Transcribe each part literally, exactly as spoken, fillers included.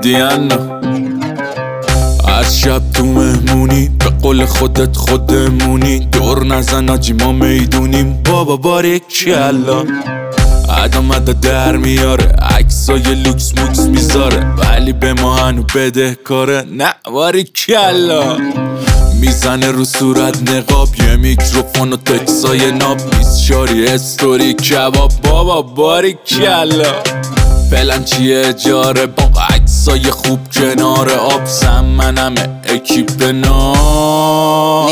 دیانا از شب تو مهمونی به قول خودت خودمونی دور نزن آجی ما میدونیم بابا باریکلا عدم عدد در میاره عکسای لوکس موکس میذاره ولی به ما هنو بده کاره نه باریکلا میزنه رو صورت نقاب یه میکروفون و تکسای ناب بیست شاری استوری کباب بابا باریکلا فعلا چیه اجاره با عکسای خوب کنار آب سم منمه اکیپ نام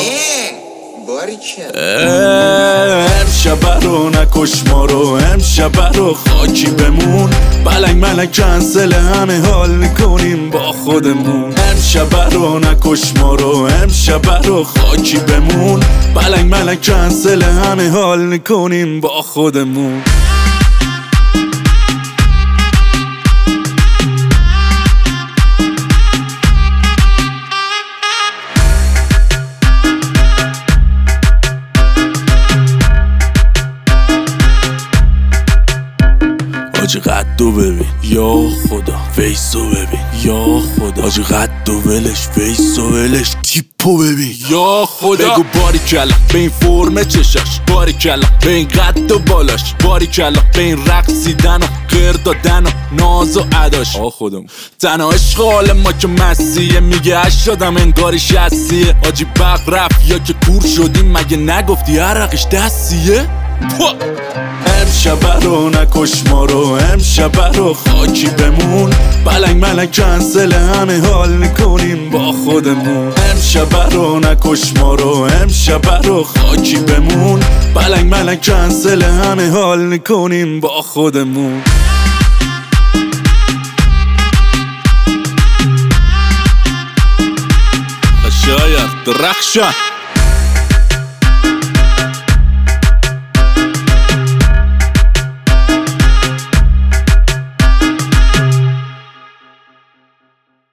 امشب رو نکش ما رو امشب رو خاکی بمون بلنگ ملنگ کنسل همه حال میکنیم با خودمون امشب رو نکش ما رو امشب رو خاکی بمون بلنگ ملنگ کنسل همه حال میکنیم با خودمون آجی قدو ببین یا خدا فیسو ببین یا خدا آجی قدو ولش فیسو ولش تیپو ببین یا خدا بگو باری کلا به این فرمه چشاش باری کلا به این قد و بالاش باری کلا به این رقصیدن و غیر دادن و ناز و عداش آه خودم تنها عشق حال ما که مسیحه میگه اش شدم انگاری شسیه آجی بق رفت یا که کور شدیم مگه نگفتی عرقش دستیه امشب رو نکش ما رو امشب رو خاکی بمون بلنگ ملنگ کنسل همه حال میکنیم با خودمون امشب رو نکش ما رو امشب رو خاکی بمون بلنگ ملنگ کنسل همه حال میکنیم با خودمون شاید درخشان